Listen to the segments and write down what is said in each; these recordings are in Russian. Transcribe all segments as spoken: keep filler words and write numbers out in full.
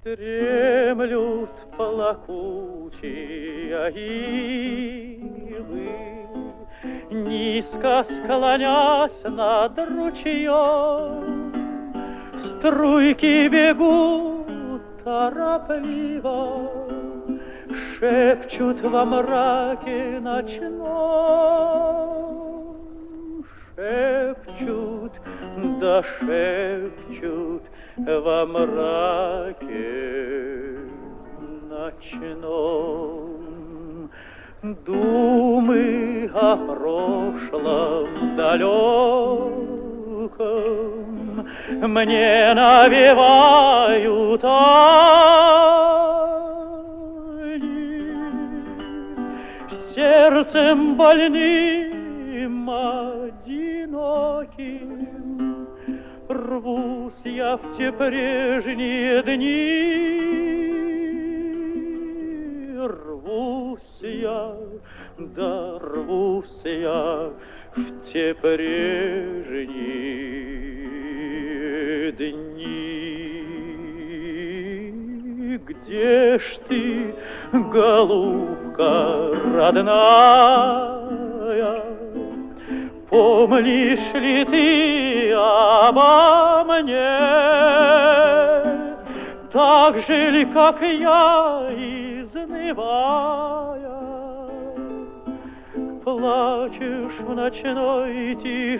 Дремлют плакучие ивы, низко склонясь над ручьем. Струйки бегут торопливо, шепчут во мраке ночном. Шепчут, да шепчут во мраке ночном. Думы о прошлом далеком мне навевают они. Сердцем больным одиноким рвусь я в те прежние дни. Рвусь я, да рвусь я в те прежние дни. Где ж ты, голубка родная, помнишь ли ты обо мне? Так же ли, как я, изнывая, плачешь в ночной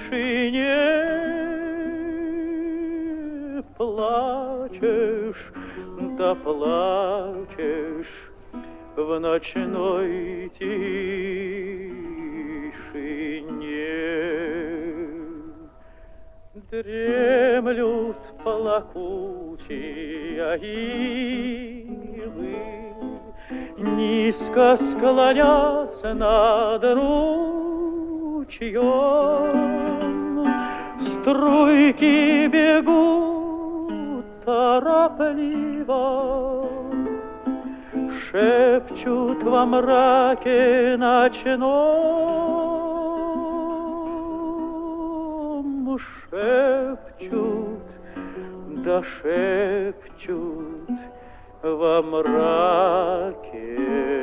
тишине? Плачешь, да плачешь в ночной тишине. Дремлют плакучие ивы, низко склонясь над ручьем. Струйки бегут торопливо, шепчут во мраке ночном. Шепчут, да шепчут во мраке